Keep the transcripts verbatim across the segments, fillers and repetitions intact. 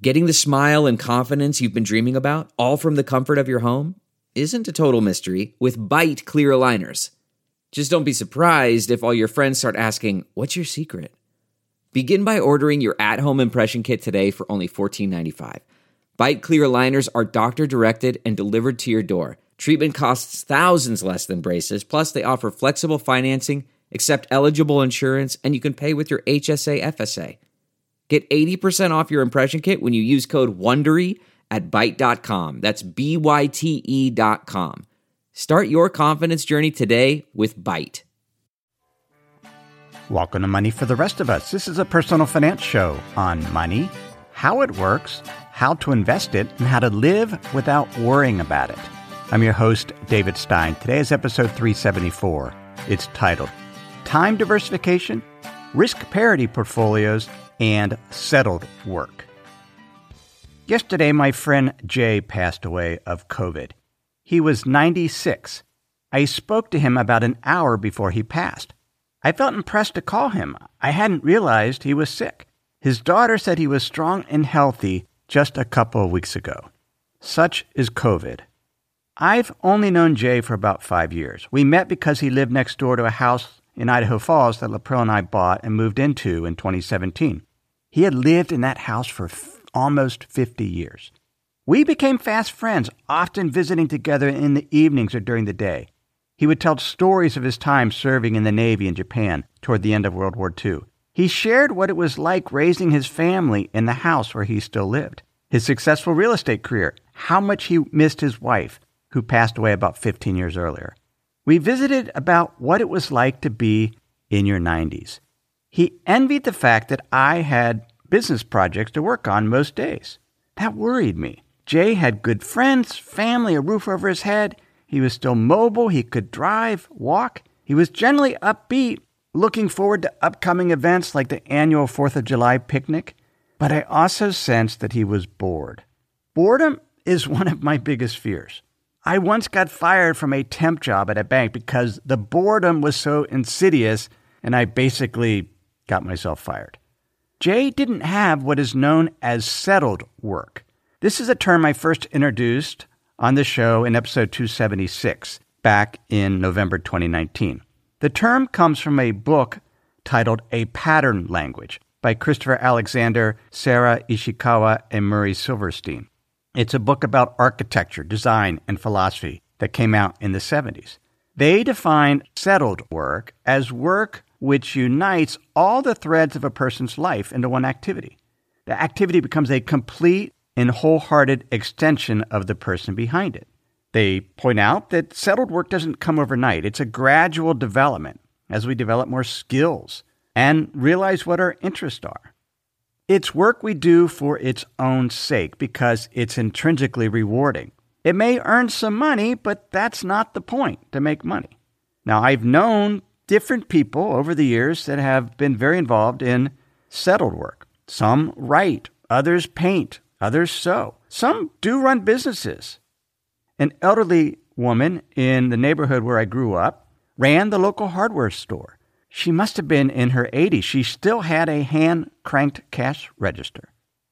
Getting the smile and confidence you've been dreaming about, all from the comfort of your home, isn't a total mystery with Byte clear aligners. Just don't be surprised if all your friends start asking, "What's your secret?" Begin by ordering your at-home impression kit today for only fourteen ninety-five. Byte clear aligners are doctor-directed and delivered to your door. Treatment costs thousands less than braces, plus they offer flexible financing, accept eligible insurance, and you can pay with your H S A F S A. Get eighty percent off your impression kit when you use code WONDERY at byte dot com. That's B Y T E dot com. Start your confidence journey today with Byte. Welcome to Money for the Rest of Us. This is a personal finance show on money, how it works, how to invest it, and how to live without worrying about it. I'm your host, David Stein. Today is episode three seventy-four. It's titled Time Diversification, Risk Parity Portfolios, and Settled Work. Yesterday, my friend Jay passed away of COVID. He was ninety-six. I spoke to him about an hour before he passed. I felt impressed to call him. I hadn't realized he was sick. His daughter said he was strong and healthy just a couple of weeks ago. Such is COVID. I've only known Jay for about five years. We met because he lived next door to a house in Idaho Falls that Lapril and I bought and moved into in twenty seventeen. He had lived in that house for f- almost fifty years. We became fast friends, often visiting together in the evenings or during the day. He would tell stories of his time serving in the Navy in Japan toward the end of World War Two. He shared what it was like raising his family in the house where he still lived, his successful real estate career, how much he missed his wife, who passed away about fifteen years earlier. We visited about what it was like to be in your nineties. He envied the fact that I had business projects to work on most days. That worried me. Jay had good friends, family, a roof over his head. He was still mobile. He could drive, walk. He was generally upbeat, looking forward to upcoming events like the annual fourth of July picnic. But I also sensed that he was bored. Boredom is one of my biggest fears. I once got fired from a temp job at a bank because the boredom was so insidious, and I basically got myself fired. Jay didn't have what is known as settled work. This is a term I first introduced on the show in episode two seventy-six, back in November twenty nineteen. The term comes from a book titled A Pattern Language by Christopher Alexander, Sarah Ishikawa, and Murray Silverstein. It's a book about architecture, design, and philosophy that came out in the seventies. They define settled work as work which unites all the threads of a person's life into one activity. The activity becomes a complete and wholehearted extension of the person behind it. They point out that settled work doesn't come overnight. It's a gradual development as we develop more skills and realize what our interests are. It's work we do for its own sake because it's intrinsically rewarding. It may earn some money, but that's not the point, to make money. Now, I've known different people over the years that have been very involved in settled work. Some write, others paint, others sew. Some do run businesses. An elderly woman in the neighborhood where I grew up ran the local hardware store. She must have been in her eighties. She still had a hand-cranked cash register.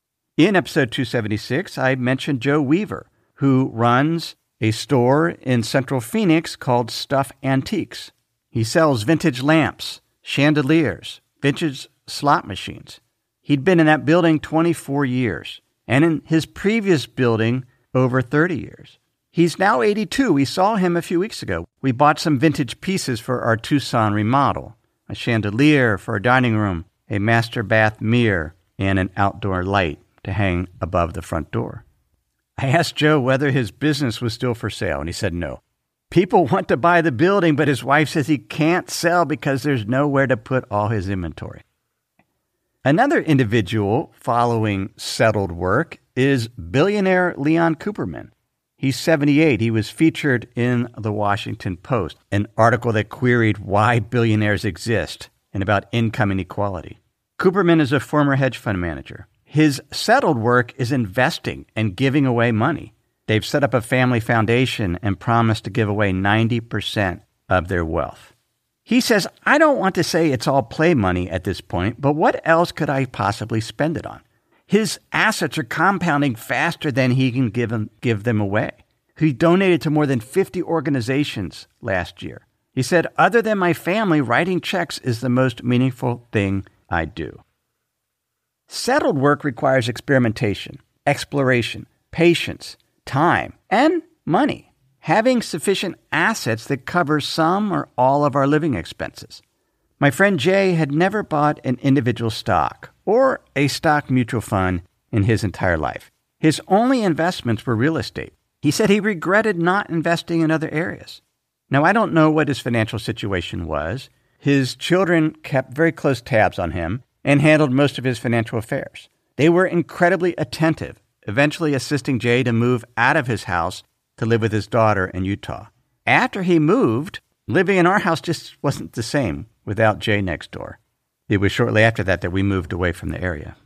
In episode two seventy-six, I mentioned Joe Weaver, who runs a store in Central Phoenix called Stuff Antiques. He sells vintage lamps, chandeliers, vintage slot machines. He'd been in that building twenty-four years, and in his previous building, over thirty years. He's now eighty-two. We saw him a few weeks ago. We bought some vintage pieces for our Tucson remodel, a chandelier for a dining room, a master bath mirror, and an outdoor light to hang above the front door. I asked Joe whether his business was still for sale, and he said no. People want to buy the building, but his wife says he can't sell because there's nowhere to put all his inventory. Another individual following settled work is billionaire Leon Cooperman. He's seventy-eight. He was featured in the Washington Post, an article that queried why billionaires exist and about income inequality. Cooperman is a former hedge fund manager. His settled work is investing and giving away money. They've set up a family foundation and promised to give away ninety percent of their wealth. He says, I don't want to say it's all play money at this point, but what else could I possibly spend it on? His assets are compounding faster than he can give them, give them away. He donated to more than fifty organizations last year. He said, other than my family, writing checks is the most meaningful thing I do. Settled work requires experimentation, exploration, patience, time, and money. Having sufficient assets that cover some or all of our living expenses. My friend Jay had never bought an individual stock or a stock mutual fund in his entire life. His only investments were real estate. He said he regretted not investing in other areas. Now, I don't know what his financial situation was. His children kept very close tabs on him and handled most of his financial affairs. They were incredibly attentive, eventually assisting Jay to move out of his house to live with his daughter in Utah. After he moved, living in our house just wasn't the same without Jay next door. It was shortly after that that we moved away from the area.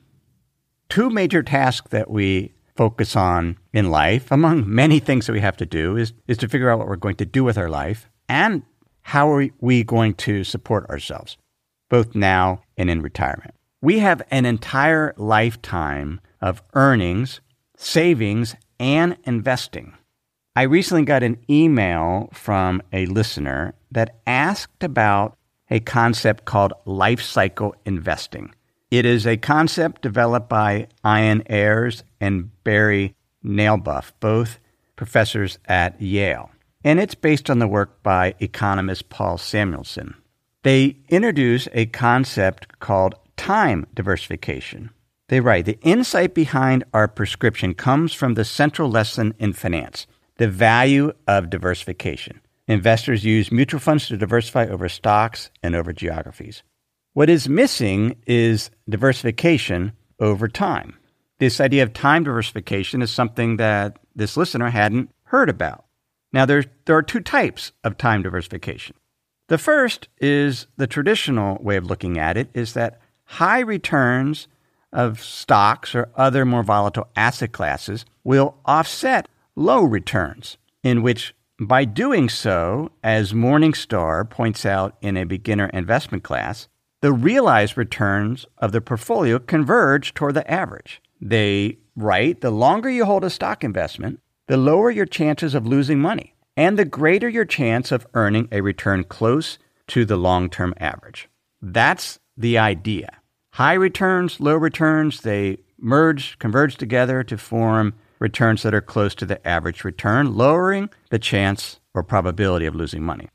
Two major tasks that we focus on in life, among many things that we have to do, is, is to figure out what we're going to do with our life and how are we going to support ourselves, both now and in retirement. We have an entire lifetime of earnings, savings, and investing. I recently got an email from a listener that asked about a concept called life cycle investing. It is a concept developed by Ian Ayres and Barry Nailbuff, both professors at Yale. And it's based on the work by economist Paul Samuelson. They introduce a concept called time diversification. They write, the insight behind our prescription comes from the central lesson in finance, the value of diversification. Investors use mutual funds to diversify over stocks and over geographies. What is missing is diversification over time. This idea of time diversification is something that this listener hadn't heard about. Now, there, there are two types of time diversification. The first is the traditional way of looking at it, is that high returns of stocks or other more volatile asset classes will offset low returns, in which by doing so, as Morningstar points out in a beginner investment class, the realized returns of the portfolio converge toward the average. They write, the longer you hold a stock investment, the lower your chances of losing money, and the greater your chance of earning a return close to the long-term average. That's the idea. High returns, low returns, they merge, converge together to form returns that are close to the average return, lowering the chance or probability of losing money.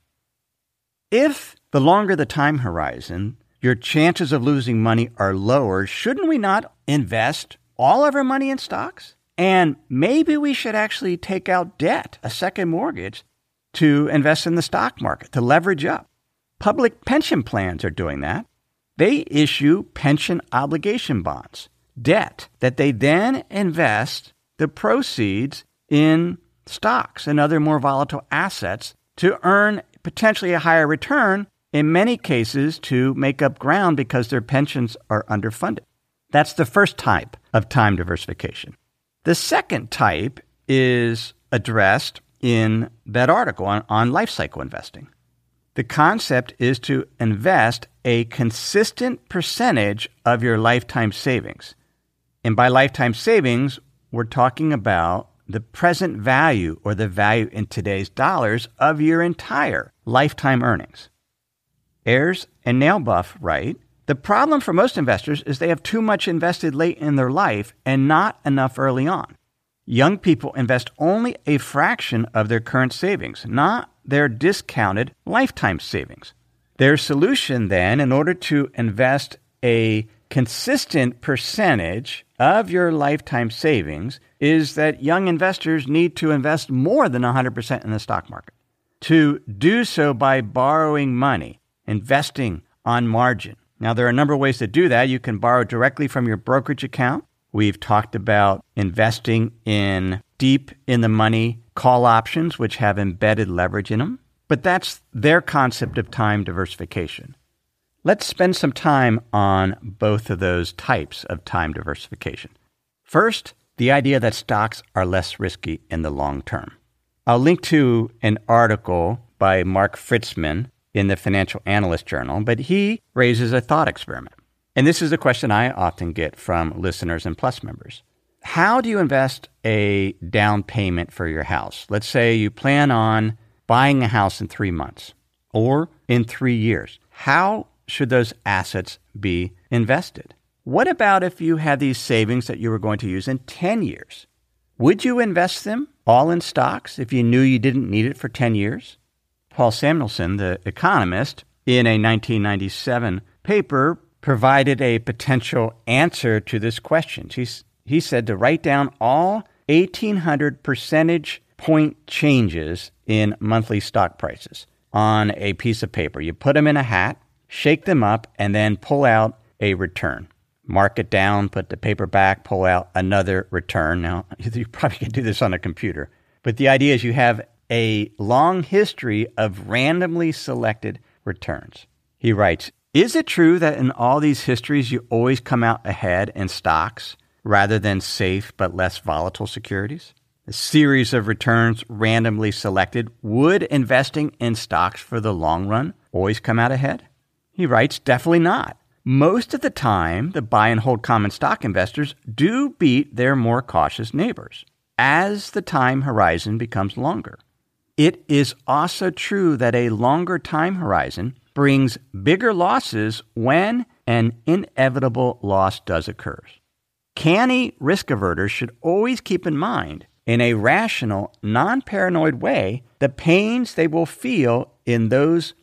If the longer the time horizon, your chances of losing money are lower, shouldn't we not invest all of our money in stocks? And maybe we should actually take out debt, a second mortgage, to invest in the stock market, to leverage up. Public pension plans are doing that. They issue pension obligation bonds, debt that they then invest the proceeds in stocks and other more volatile assets to earn potentially a higher return, in many cases to make up ground because their pensions are underfunded. That's the first type of time diversification. The second type is addressed in that article on, on life cycle investing. The concept is to invest a consistent percentage of your lifetime savings. And by lifetime savings, we're talking about the present value or the value in today's dollars of your entire lifetime earnings. Ayres and Nailbuff write, the problem for most investors is they have too much invested late in their life and not enough early on. Young people invest only a fraction of their current savings, not their discounted lifetime savings. Their solution then, in order to invest a consistent percentage of your lifetime savings, is that young investors need to invest more than one hundred percent in the stock market. To do so by borrowing money, investing on margin. Now, there are a number of ways to do that. You can borrow directly from your brokerage account. We've talked about investing in deep in the money call options, which have embedded leverage in them. But that's their concept of time diversification. Let's spend some time on both of those types of time diversification. First, the idea that stocks are less risky in the long term. I'll link to an article by Mark Fritzman in the Financial Analyst Journal, but he raises a thought experiment. And this is a question I often get from listeners and Plus members. How do you invest a down payment for your house? Let's say you plan on buying a house in three months or in three years. How should those assets be invested? What about if you had these savings that you were going to use in ten years? Would you invest them all in stocks if you knew you didn't need it for ten years? Paul Samuelson, the economist, in a nineteen ninety-seven paper, provided a potential answer to this question. He's, he said to write down all eighteen hundred percentage point changes in monthly stock prices on a piece of paper. You put them in a hat, shake them up, and then pull out a return. Mark it down, put the paper back, pull out another return. Now, you probably can do this on a computer. But the idea is you have a long history of randomly selected returns. He writes, is it true that in all these histories you always come out ahead in stocks rather than safe but less volatile securities? A series of returns randomly selected. Would investing in stocks for the long run always come out ahead? He writes, definitely not. Most of the time, the buy and hold common stock investors do beat their more cautious neighbors as the time horizon becomes longer. It is also true that a longer time horizon brings bigger losses when an inevitable loss does occur. Canny risk averters should always keep in mind, in a rational, non-paranoid way, the pains they will feel in those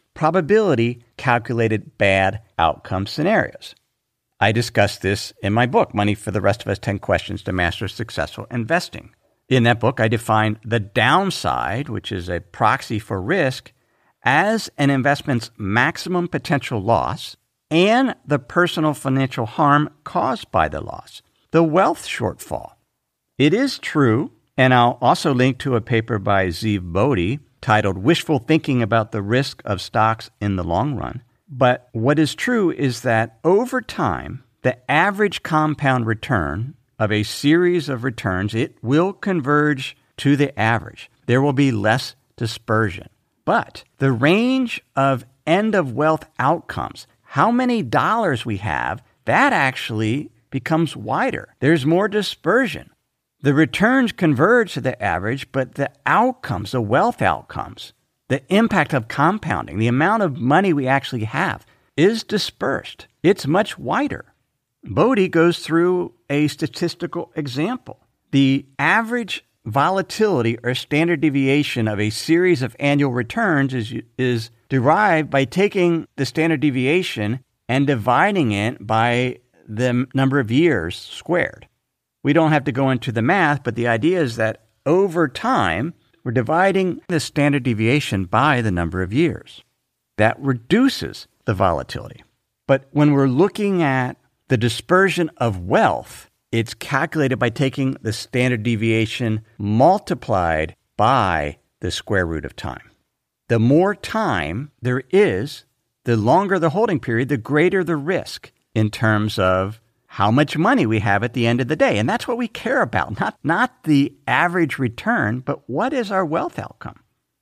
probability-calculated bad outcome scenarios. I discuss this in my book, Money for the Rest of Us, ten Questions to Master Successful Investing. In that book, I define the downside, which is a proxy for risk, as an investment's maximum potential loss and the personal financial harm caused by the loss, the wealth shortfall. It is true, and I'll also link to a paper by Zeev Bodhi titled Wishful Thinking About the Risk of Stocks in the Long Run. But what is true is that over time, the average compound return of a series of returns, it will converge to the average. There will be less dispersion. But the range of end-of-wealth outcomes, how many dollars we have, that actually becomes wider. There's more dispersion. The returns converge to the average, but the outcomes, the wealth outcomes, the impact of compounding, the amount of money we actually have is dispersed. It's much wider. Bodhi goes through a statistical example. The average volatility or standard deviation of a series of annual returns is, is derived by taking the standard deviation and dividing it by the number of years squared. We don't have to go into the math, but the idea is that over time, we're dividing the standard deviation by the number of years. That reduces the volatility. But when we're looking at the dispersion of wealth, it's calculated by taking the standard deviation multiplied by the square root of time. The more time there is, the longer the holding period, the greater the risk in terms of how much money we have at the end of the day. And that's what we care about, not, not the average return, but what is our wealth outcome?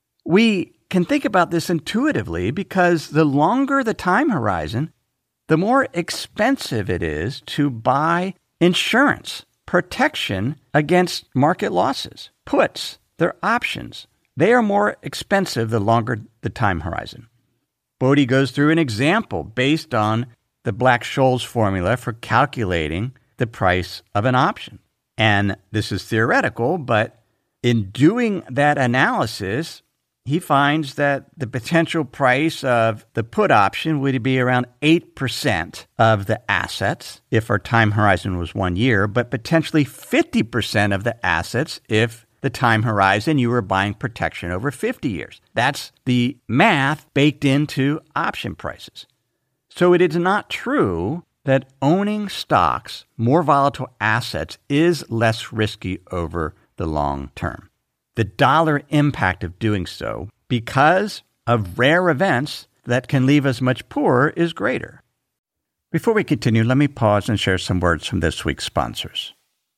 We can think about this intuitively because the longer the time horizon, the more expensive it is to buy insurance, protection against market losses, puts, they're options. They are more expensive the longer the time horizon. Bodhi goes through an example based on the Black-Scholes formula for calculating the price of an option. And this is theoretical, but in doing that analysis, he finds that the potential price of the put option would be around eight percent of the assets if our time horizon was one year, but potentially fifty percent of the assets if the time horizon you were buying protection over fifty years. That's the math baked into option prices. So it is not true that owning stocks, more volatile assets, is less risky over the long term. The dollar impact of doing so, because of rare events that can leave us much poorer, is greater. Before we continue, let me pause and share some words from this week's sponsors.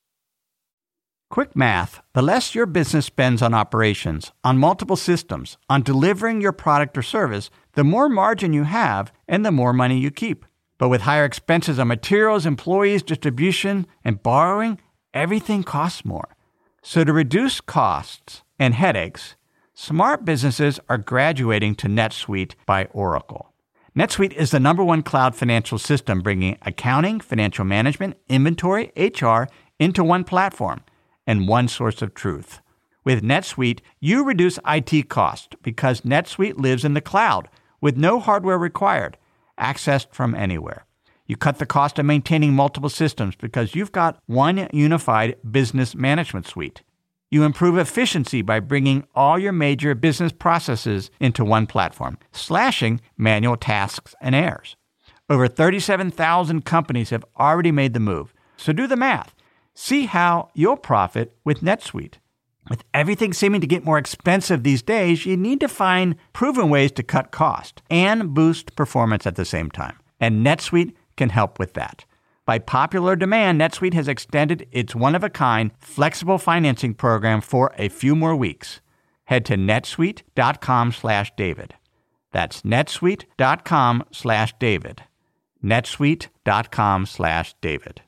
Quick math: the less your business spends on operations, on multiple systems, on delivering your product or service, the more margin you have and the more money you keep. But with higher expenses on materials, employees, distribution, and borrowing, everything costs more. So to reduce costs and headaches, smart businesses are graduating to NetSuite by Oracle. NetSuite is the number one cloud financial system bringing accounting, financial management, inventory, H R into one platform and one source of truth. With NetSuite, you reduce I T costs because NetSuite lives in the cloud with no hardware required, accessed from anywhere. You cut the cost of maintaining multiple systems because you've got one unified business management suite. You improve efficiency by bringing all your major business processes into one platform, slashing manual tasks and errors. Over thirty-seven thousand companies have already made the move. So do the math. See how you'll profit with NetSuite. With everything seeming to get more expensive these days, you need to find proven ways to cut cost and boost performance at the same time. And NetSuite can help with that. By popular demand, NetSuite has extended its one-of-a-kind flexible financing program for a few more weeks. Head to netsuite.com slash David. That's netsuite.com slash David. netsuite.com slash David.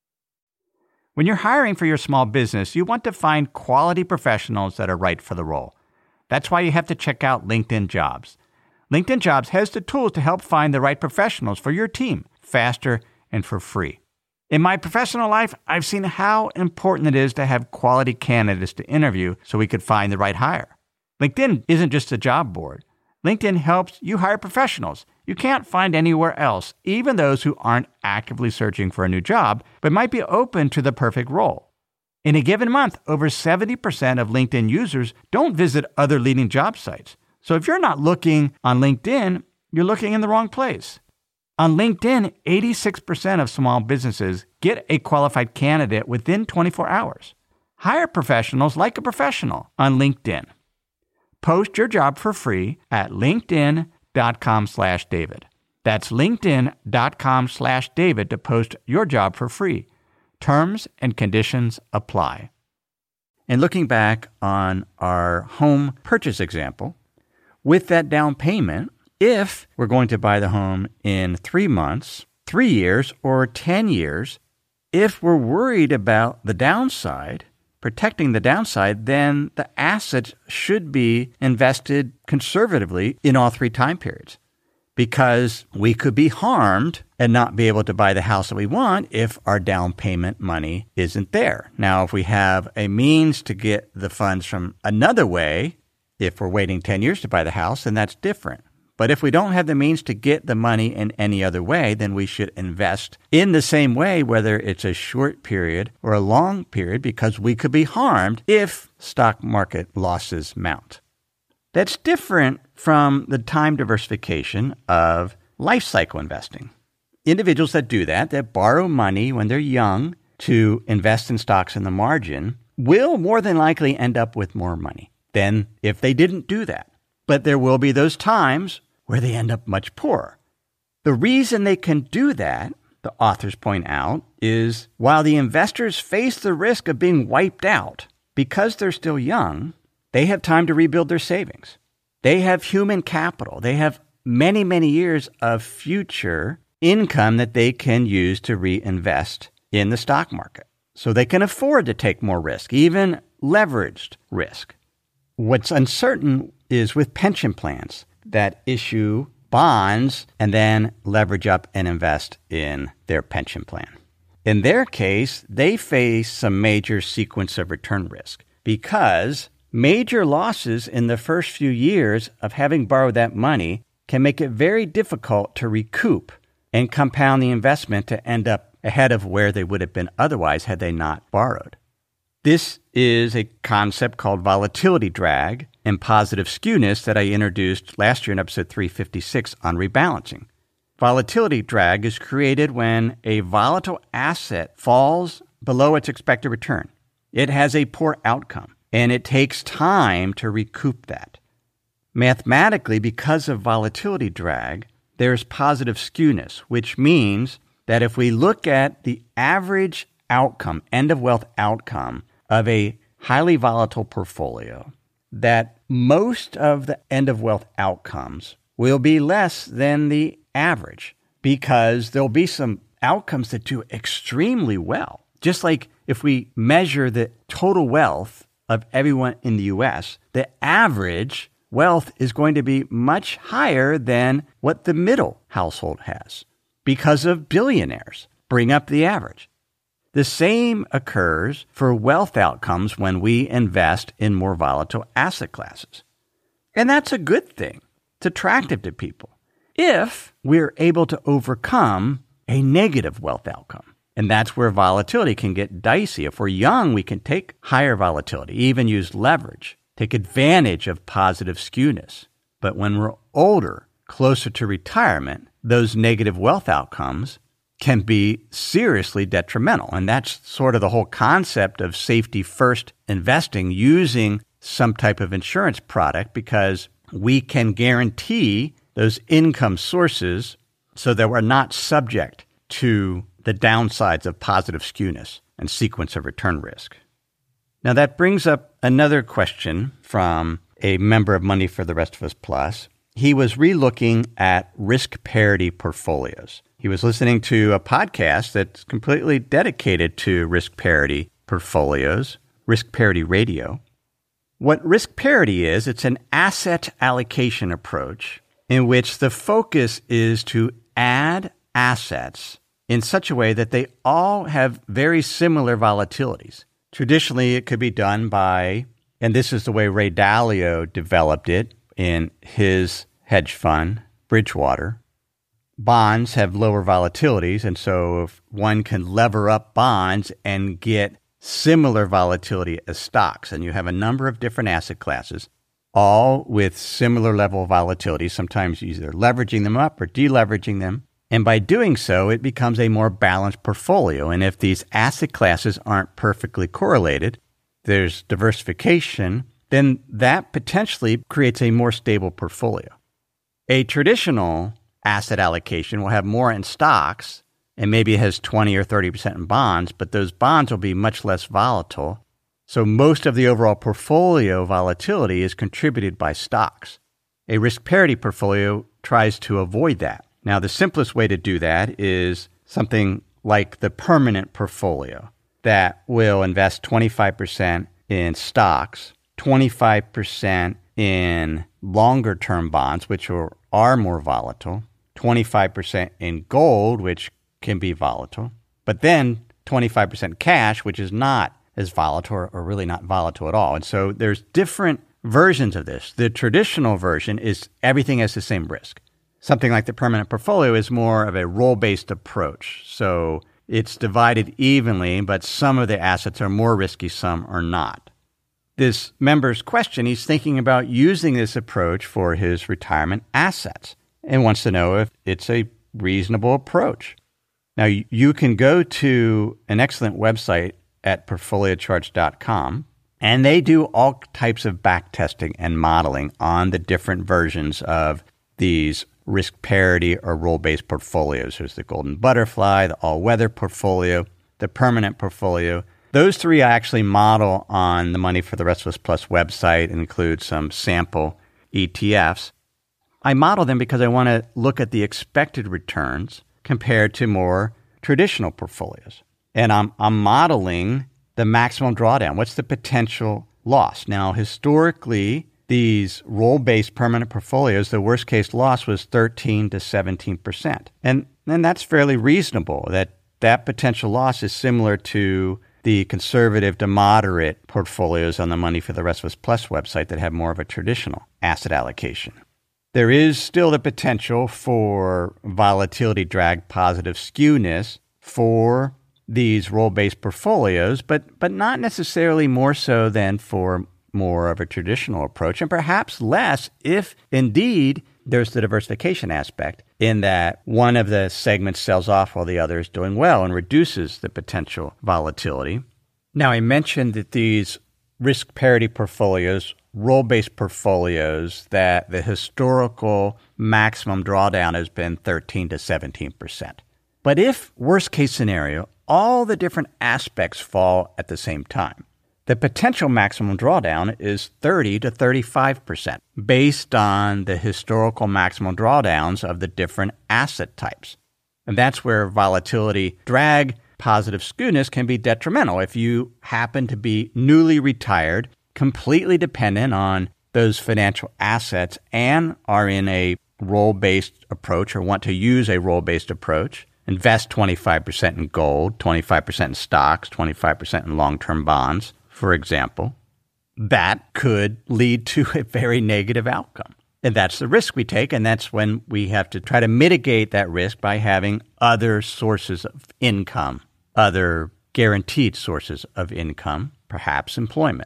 When you're hiring for your small business, you want to find quality professionals that are right for the role. That's why you have to check out LinkedIn Jobs. LinkedIn Jobs has the tools to help find the right professionals for your team faster and for free. In my professional life, I've seen how important it is to have quality candidates to interview so we could find the right hire. LinkedIn isn't just a job board. LinkedIn helps you hire professionals you can't find anywhere else, even those who aren't actively searching for a new job, but might be open to the perfect role. In a given month, over seventy percent of LinkedIn users don't visit other leading job sites. So if you're not looking on LinkedIn, you're looking in the wrong place. On LinkedIn, eighty-six percent of small businesses get a qualified candidate within twenty-four hours. Hire professionals like a professional on LinkedIn. Post your job for free at linkedin.com slash David. That's linkedin.com slash David to post your job for free. Terms and conditions apply. And looking back on our home purchase example, with that down payment, if we're going to buy the home in three months, three years, or ten years, if we're worried about the downside, protecting the downside, then the assets should be invested conservatively in all three time periods, because we could be harmed and not be able to buy the house that we want if our down payment money isn't there. Now, if we have a means to get the funds from another way, if we're waiting ten years to buy the house, then that's different. But if we don't have the means to get the money in any other way, then we should invest in the same way, whether it's a short period or a long period, because we could be harmed if stock market losses mount. That's different from the time diversification of life cycle investing. Individuals that do that, that borrow money when they're young to invest in stocks in the margin, will more than likely end up with more money than if they didn't do that. But there will be those times where they end up much poorer. The reason they can do that, the authors point out, is while the investors face the risk of being wiped out, because they're still young, they have time to rebuild their savings. They have human capital. They have many, many years of future income that they can use to reinvest in the stock market. So they can afford to take more risk, even leveraged risk. What's uncertain is with pension plans that issue bonds and then leverage up and invest in their pension plan. In their case, they face some major sequence of return risk because major losses in the first few years of having borrowed that money can make it very difficult to recoup and compound the investment to end up ahead of where they would have been otherwise had they not borrowed. This is a concept called volatility drag and positive skewness that I introduced last year in episode three fifty-six on rebalancing. Volatility drag is created when a volatile asset falls below its expected return. It has a poor outcome, and it takes time to recoup that. Mathematically, because of volatility drag, there's positive skewness, which means that if we look at the average outcome, end of wealth outcome of a highly volatile portfolio, that most of the end of wealth outcomes will be less than the average. because there'll be some outcomes that do extremely well. Just like if we measure the total wealth of everyone in the U S, the average wealth is going to be much higher than what the middle household has because of billionaires bring up the average. The same occurs for wealth outcomes when we invest in more volatile asset classes. And that's a good thing. It's attractive to people if we're able to overcome a negative wealth outcome. And that's where volatility can get dicey. If we're young, we can take higher volatility, even use leverage, take advantage of positive skewness. But when we're older, closer to retirement, those negative wealth outcomes can be seriously detrimental. And that's sort of the whole concept of safety first investing, using some type of insurance product, because we can guarantee those income sources so that we're not subject to the downsides of positive skewness and sequence of return risk. Now that brings up another question from a member of Money for the Rest of Us Plus. He was relooking at risk parity portfolios. He was listening to a podcast that's completely dedicated to risk parity portfolios, Risk Parity Radio. What risk parity is, it's an asset allocation approach in which the focus is to add assets in such a way that they all have very similar volatilities. Traditionally, it could be done by, and this is the way Ray Dalio developed it in his hedge fund, Bridgewater. Bonds have lower volatilities, and so if one can lever up bonds and get similar volatility as stocks, and you have a number of different asset classes, all with similar level of volatility, sometimes either leveraging them up or deleveraging them. And by doing so, it becomes a more balanced portfolio. And if these asset classes aren't perfectly correlated, there's diversification, then that potentially creates a more stable portfolio. A traditional asset allocation will have more in stocks and maybe it has twenty or thirty percent in bonds, but those bonds will be much less volatile. So most of the overall portfolio volatility is contributed by stocks. A risk parity portfolio tries to avoid that. Now, the simplest way to do that is something like the permanent portfolio that will invest twenty-five percent in stocks, twenty-five percent in longer-term bonds, which are, are more volatile, twenty-five percent in gold, which can be volatile, but then twenty-five percent cash, which is not as volatile or really not volatile at all. And so there's different versions of this. The traditional version is everything has the same risk. Something like the permanent portfolio is more of a role-based approach. So it's divided evenly, but some of the assets are more risky, some are not. This member's question, he's thinking about using this approach for his retirement assets and wants to know if it's a reasonable approach. Now, you can go to an excellent website at portfolio charts dot com, and they do all types of back testing and modeling on the different versions of these risk parity or role-based portfolios. There's the Golden Butterfly, the all-weather portfolio, the permanent portfolio. Those three I actually model on the Money for the Rest of Us Plus website and include some sample E T Fs. I model them because I want to look at the expected returns compared to more traditional portfolios. And I'm, I'm modeling the maximum drawdown. What's the potential loss? Now, historically, these role-based permanent portfolios, the worst-case loss was thirteen to seventeen percent. And, and that's fairly reasonable. That, that potential loss is similar to the conservative to moderate portfolios on the Money for the Rest of Us Plus website that have more of a traditional asset allocation. There is still the potential for volatility drag positive skewness for these role-based portfolios, but but not necessarily more so than for more of a traditional approach, and perhaps less if indeed there's the diversification aspect in that one of the segments sells off while the other is doing well and reduces the potential volatility. Now, I mentioned that these risk parity portfolios, role-based portfolios, that the historical maximum drawdown has been thirteen to seventeen percent. But if, worst case scenario, all the different aspects fall at the same time, the potential maximum drawdown is thirty to thirty-five percent based on the historical maximum drawdowns of the different asset types. And that's where volatility, drag, positive skewness can be detrimental. If you happen to be newly retired, completely dependent on those financial assets, and are in a role-based approach or want to use a role-based approach, invest twenty-five percent in gold, twenty-five percent in stocks, twenty-five percent in long-term bonds, for example, that could lead to a very negative outcome. And that's the risk we take, and that's when we have to try to mitigate that risk by having other sources of income, other guaranteed sources of income, perhaps employment.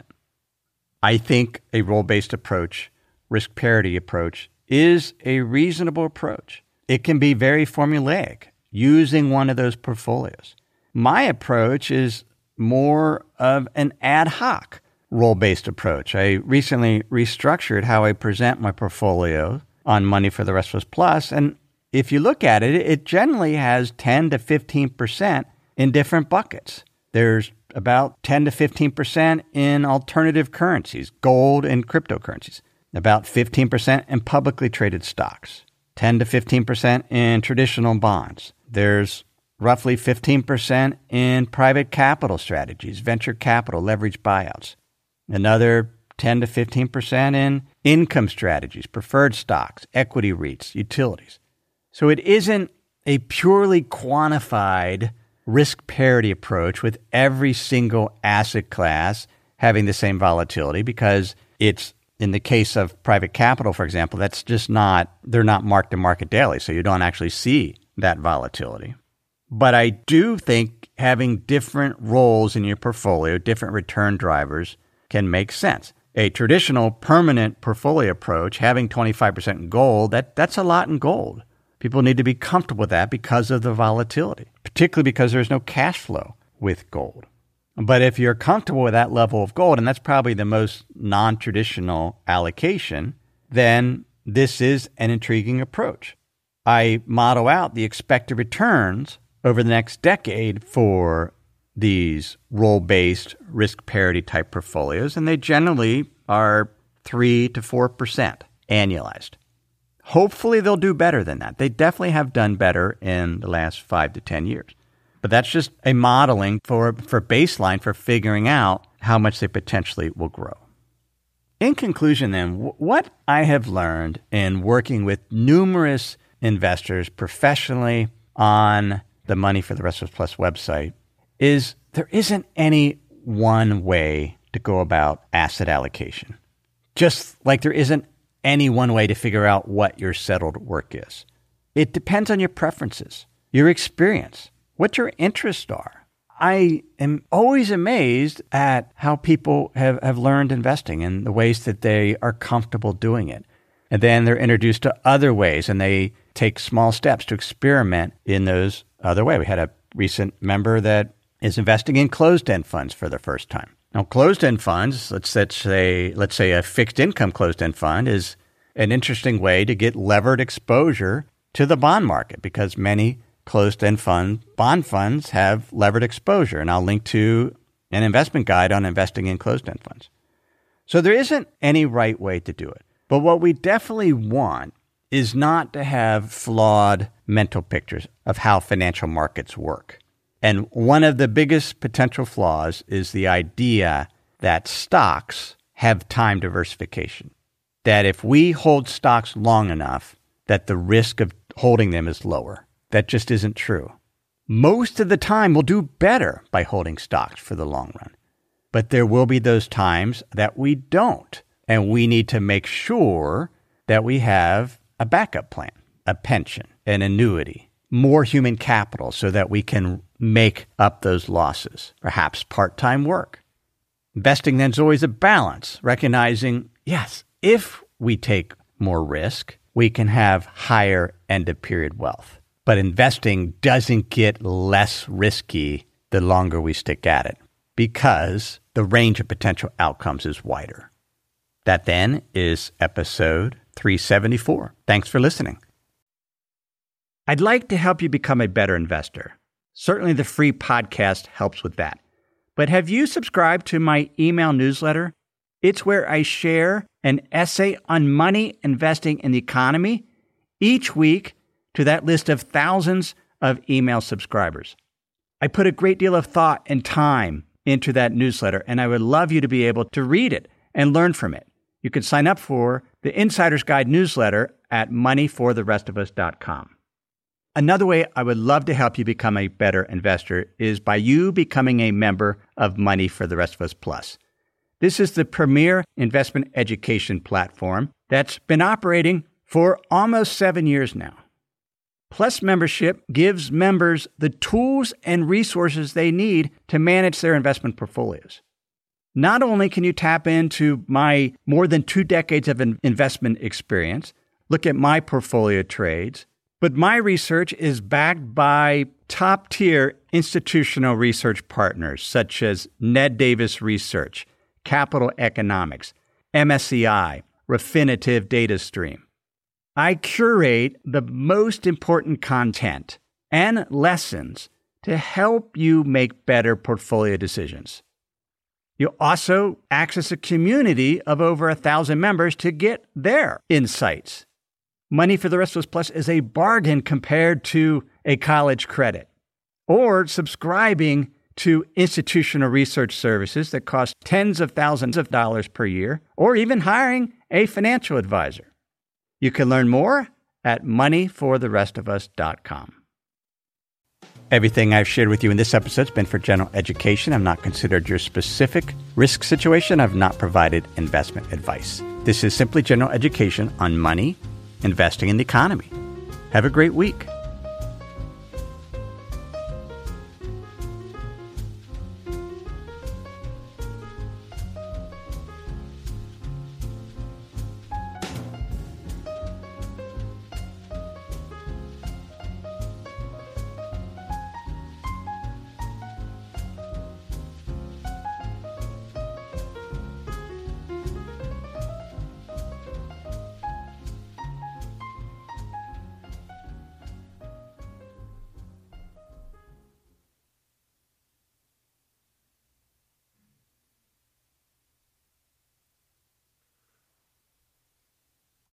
I think a role-based approach, risk parity approach, is a reasonable approach. It can be very formulaic, using one of those portfolios. My approach is more of an ad hoc role-based approach. I recently restructured how I present my portfolio on Money for the Rest of Us Plus, and if you look at it, it generally has ten to fifteen percent in different buckets. There's about ten to fifteen percent in alternative currencies, gold and cryptocurrencies, about fifteen percent in publicly traded stocks, ten to fifteen percent in traditional bonds. There's roughly fifteen percent in private capital strategies, venture capital, leveraged buyouts. Another ten to fifteen percent in income strategies, preferred stocks, equity REITs, utilities. So it isn't a purely quantified risk parity approach with every single asset class having the same volatility, because it's, in the case of private capital, for example, that's just not, they're not marked to market daily, so you don't actually see that volatility. But I do think having different roles in your portfolio, different return drivers, can make sense. A traditional permanent portfolio approach, having twenty-five percent in gold, that, that's a lot in gold. People need to be comfortable with that because of the volatility, particularly because there's no cash flow with gold. But if you're comfortable with that level of gold, and that's probably the most non-traditional allocation, then this is an intriguing approach. I model out the expected returns over the next decade for these role-based risk parity type portfolios, and they generally are three to four percent annualized. Hopefully they'll do better than that. They definitely have done better in the last five to ten years. But that's just a modeling for, for baseline for figuring out how much they potentially will grow. In conclusion then, w- what I have learned in working with numerous investors professionally on the Money for the Rest of Us Plus website is there isn't any one way to go about asset allocation. Just like there isn't any one way to figure out what your settled work is. It depends on your preferences, your experience, what your interests are. I am always amazed at how people have, have learned investing and the ways that they are comfortable doing it. And then they're introduced to other ways and they take small steps to experiment in those other ways. We had a recent member that is investing in closed-end funds for the first time. Now, closed-end funds, let's, let's say let's say a fixed-income closed-end fund is an interesting way to get levered exposure to the bond market because many closed-end fund bond funds have levered exposure. And I'll link to an investment guide on investing in closed-end funds. So there isn't any right way to do it. But what we definitely want is not to have flawed mental pictures of how financial markets work. And one of the biggest potential flaws is the idea that stocks have time diversification. That if we hold stocks long enough, that the risk of holding them is lower. That just isn't true. Most of the time, we'll do better by holding stocks for the long run. But there will be those times that we don't. And we need to make sure that we have a backup plan, a pension, an annuity, more human capital so that we can make up those losses, perhaps part-time work. Investing then is always a balance, recognizing, yes, if we take more risk, we can have higher end-of-period wealth. But investing doesn't get less risky the longer we stick at it because the range of potential outcomes is wider. That then is episode three seventy-four. Thanks for listening. I'd like to help you become a better investor. Certainly the free podcast helps with that. But have you subscribed to my email newsletter? It's where I share an essay on money, investing, and the economy each week to that list of thousands of email subscribers. I put a great deal of thought and time into that newsletter, and I would love you to be able to read it and learn from it. You can sign up for the Insider's Guide newsletter at money for the rest of us dot com. Another way I would love to help you become a better investor is by you becoming a member of Money for the Rest of Us Plus. This is the premier investment education platform that's been operating for almost seven years now. Plus membership gives members the tools and resources they need to manage their investment portfolios. Not only can you tap into my more than two decades of investment experience, look at my portfolio trades, but my research is backed by top-tier institutional research partners such as Ned Davis Research, Capital Economics, M S C I, Refinitiv DataStream. I curate the most important content and lessons to help you make better portfolio decisions. You'll also access a community of over a thousand members to get their insights. Money for the Rest of Us Plus is a bargain compared to a college credit or subscribing to institutional research services that cost tens of thousands of dollars per year, or even hiring a financial advisor. You can learn more at money for the rest of us dot com. Everything I've shared with you in this episode has been for general education. I've not considered your specific risk situation. I've not provided investment advice. This is simply general education on money, investing, in the economy. Have a great week.